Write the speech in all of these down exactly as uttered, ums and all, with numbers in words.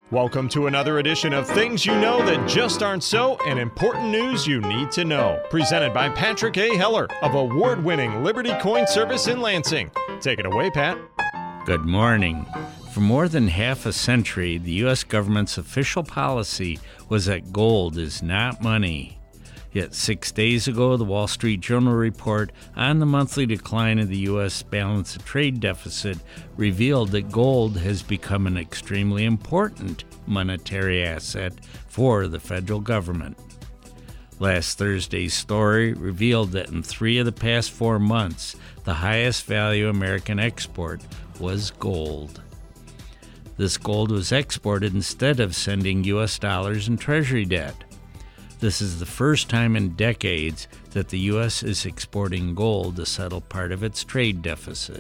Welcome to another edition of Things You Know That Just Aren't So and Important News You Need to Know. Presented by Patrick A. Heller of award-winning Liberty Coin Service in Lansing. Take it away, Pat. Good morning. For more than half a century, the U S government's official policy was that gold is not money. Yet six days ago, the Wall Street Journal report on the monthly decline of the U S balance of trade deficit revealed that gold has become an extremely important monetary asset for the federal government. Last Thursday's story revealed that in three of the past four months, the highest value American export was gold. This gold was exported instead of sending U S dollars and treasury debt. This is the first time in decades that the U S is exporting gold to settle part of its trade deficit.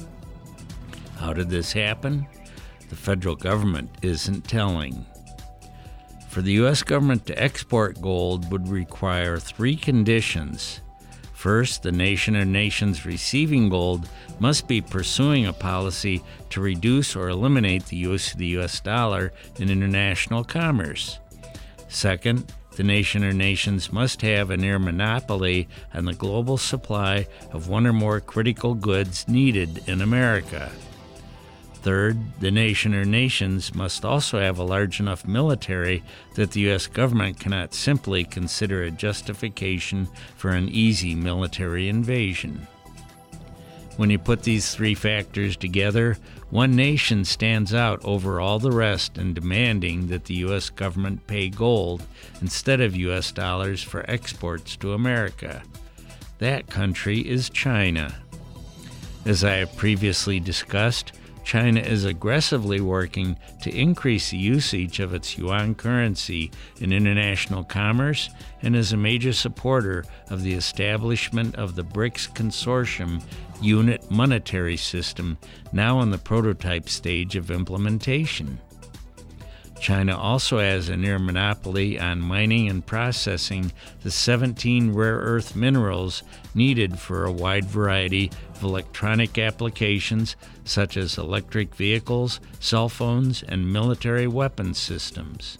How did this happen? The federal government isn't telling. For the U S government to export gold would require three conditions. First, the nation or nations receiving gold must be pursuing a policy to reduce or eliminate the use of the U S dollar in international commerce. Second, the nation or nations must have a near monopoly on the global supply of one or more critical goods needed in America. Third, the nation or nations must also have a large enough military that the U S government cannot simply consider a justification for an easy military invasion. When you put these three factors together, one nation stands out over all the rest in demanding that the U S government pay gold instead of U S dollars for exports to America. That country is China. As I have previously discussed, China is aggressively working to increase the usage of its yuan currency in international commerce and is a major supporter of the establishment of the BRICS Consortium unit monetary system, now in the prototype stage of implementation. China also has a near monopoly on mining and processing the seventeen rare earth minerals needed for a wide variety of electronic applications such as electric vehicles, cell phones, and military weapons systems.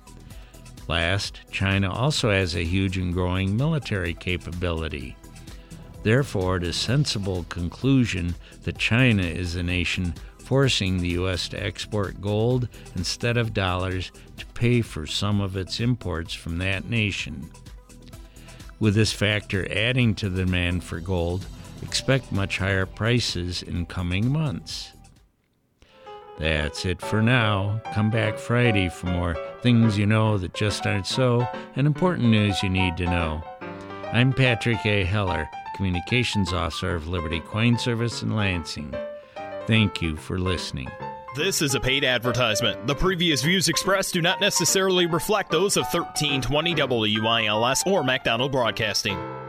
Last, China also has a huge and growing military capability. Therefore, it is a sensible conclusion that China is a nation forcing the U S to export gold instead of dollars to pay for some of its imports from that nation. With this factor adding to the demand for gold, expect much higher prices in coming months. That's it for now. Come back Friday for more Things You Know That Just Aren't So and important news you need to know. I'm Patrick A. Heller, Communications Officer of Liberty Coin Service in Lansing. Thank you for listening. This is a paid advertisement. The previous views expressed do not necessarily reflect those of thirteen twenty W I L S or MacDonald Broadcasting.